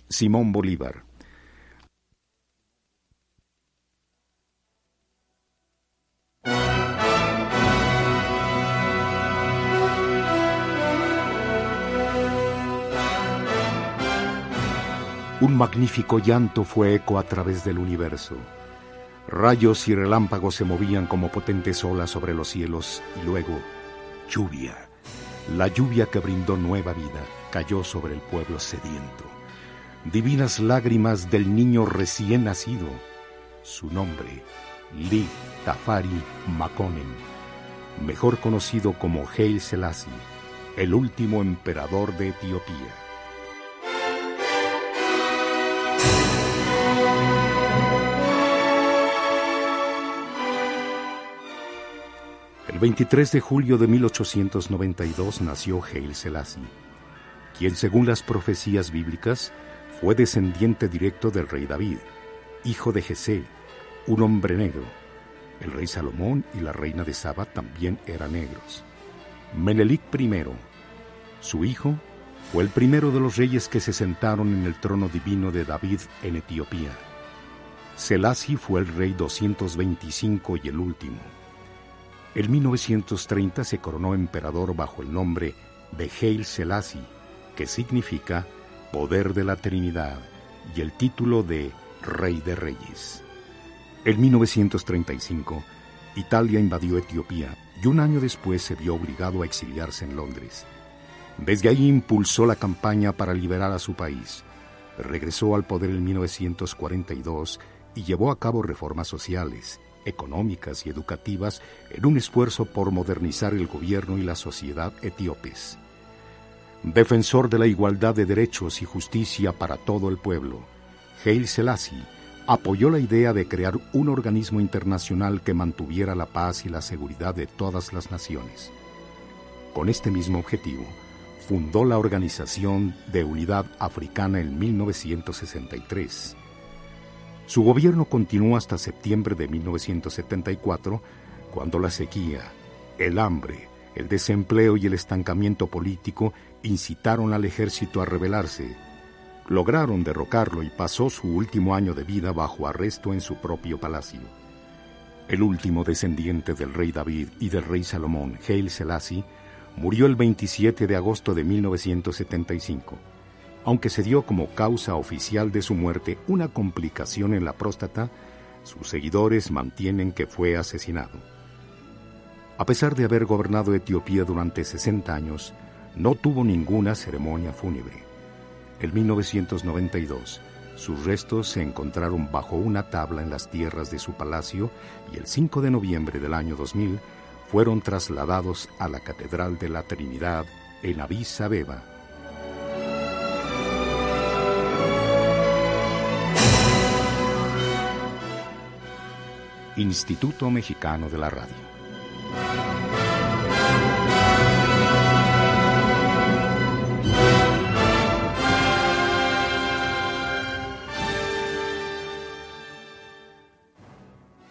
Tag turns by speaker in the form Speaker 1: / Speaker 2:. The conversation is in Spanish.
Speaker 1: Simón Bolívar. Un magnífico llanto fue eco a través del universo. Rayos y relámpagos se movían como potentes olas sobre los cielos y luego, lluvia. La lluvia que brindó nueva vida cayó sobre el pueblo sediento. Divinas lágrimas del niño recién nacido. Su nombre, Lig Tafari Makonnen, mejor conocido como Haile Selassie, el último emperador de Etiopía. El 23 de julio de 1892 nació Haile Selassie, quien según las profecías bíblicas fue descendiente directo del rey David, hijo de Jesé, un hombre negro. El rey Salomón y la reina de Saba también eran negros. Menelik I, su hijo, fue el primero de los reyes que se sentaron en el trono divino de David en Etiopía. Selassie fue el rey 225 y el último. En 1930 se coronó emperador bajo el nombre de Haile Selassie, que significa poder de la Trinidad, y el título de Rey de Reyes. En 1935, Italia invadió Etiopía y un año después se vio obligado a exiliarse en Londres. Desde ahí impulsó la campaña para liberar a su país. Regresó al poder en 1942 y llevó a cabo reformas sociales, económicas y educativas en un esfuerzo por modernizar el gobierno y la sociedad etíopes. Defensor de la igualdad de derechos y justicia para todo el pueblo, Haile Selassie apoyó la idea de crear un organismo internacional que mantuviera la paz y la seguridad de todas las naciones. Con este mismo objetivo, fundó la Organización de Unidad Africana en 1963. Su gobierno continuó hasta septiembre de 1974, cuando la sequía, el hambre, el desempleo y el estancamiento político incitaron al ejército a rebelarse. Lograron derrocarlo y pasó su último año de vida bajo arresto en su propio palacio. El último descendiente del rey David y del rey Salomón, Haile Selassie, murió el 27 de agosto de 1975. Aunque se dio como causa oficial de su muerte una complicación en la próstata, sus seguidores mantienen que fue asesinado. A pesar de haber gobernado Etiopía durante 60 años, no tuvo ninguna ceremonia fúnebre. En 1992, sus restos se encontraron bajo una tabla en las tierras de su palacio y el 5 de noviembre del año 2000 fueron trasladados a la Catedral de la Trinidad en Addis Abeba. Instituto Mexicano de la Radio.